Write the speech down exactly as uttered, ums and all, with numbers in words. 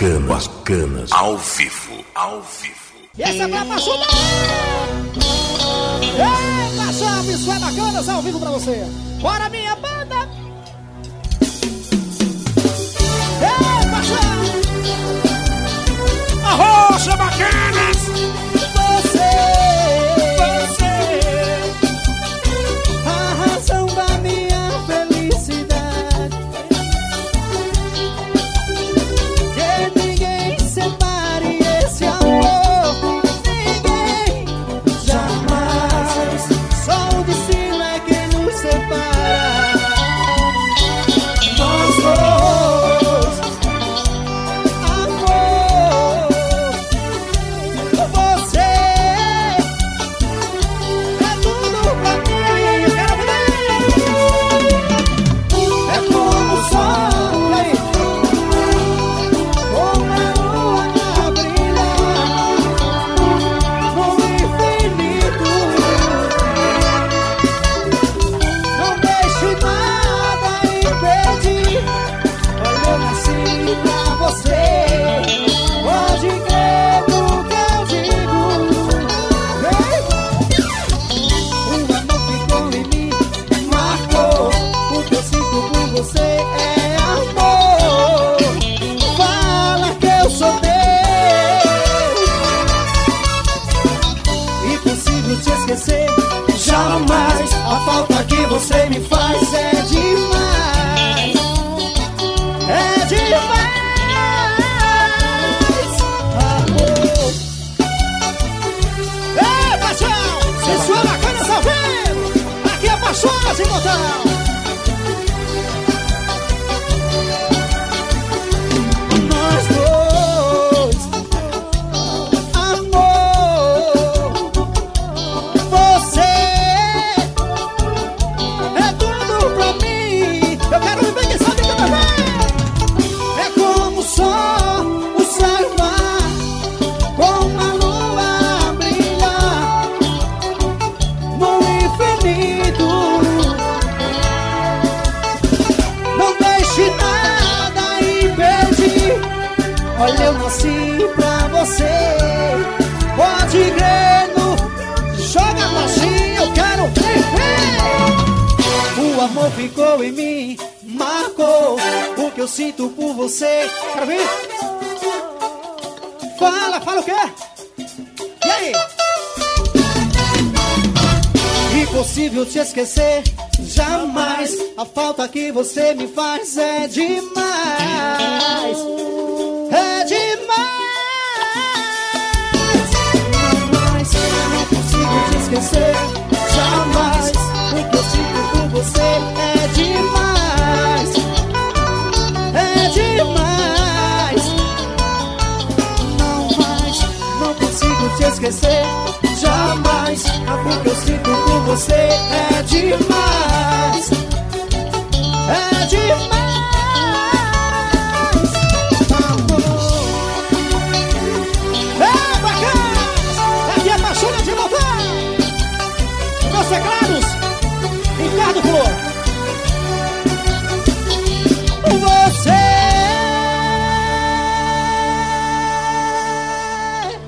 Bacanas, bacanas. Ao vivo, ao vivo. E essa é pra Pachuda! Ei, Paixão, isso é Bacanas ao vivo pra você. Bora, minha banda! Ei, Paixão! Arrocha, Bacanas! Você, você, a razão da minha felicidade. Que ninguém separe esse amor, ninguém, jamais. Só o destino é quem nos separa. Nós dois, amor, você é tudo pra mim. Eu quero ver. É como o sol, ei, como a lua a brilhar no infinito. Não deixe nada impedir. Olha, eu nasci pra você. Pode crer no que eu digo. O amor ficou em mim, marcou. O que eu sinto por você é amor. Fala que eu sou teu. Impossível te esquecer, jamais. A falta que você me faz é demais. É demais. Amor. Ei, paixão! Isso é Bacanas ao vivo! Aqui é Paixões de Montão! Nós dois, amor, você é tudo pra mim. Eu quero viver quem sabe que eu também. É como o sol, o céu e o mar, como a lua brilhar no infinito. Não deixe nada impedir. Olha, eu nasci pra você. Pode crer no... Joga baixinho, eu quero viver. O amor ficou em mim, marcou o que eu sinto por você. Quero ver? Fala, fala o quê? E aí? Impossível te esquecer, jamais. A falta que você me faz é demais. É demais. Jamais, não consigo te esquecer, jamais. O que eu sinto por você é demais. É demais. Não mais, não consigo te esquecer, jamais. O que eu sinto por você é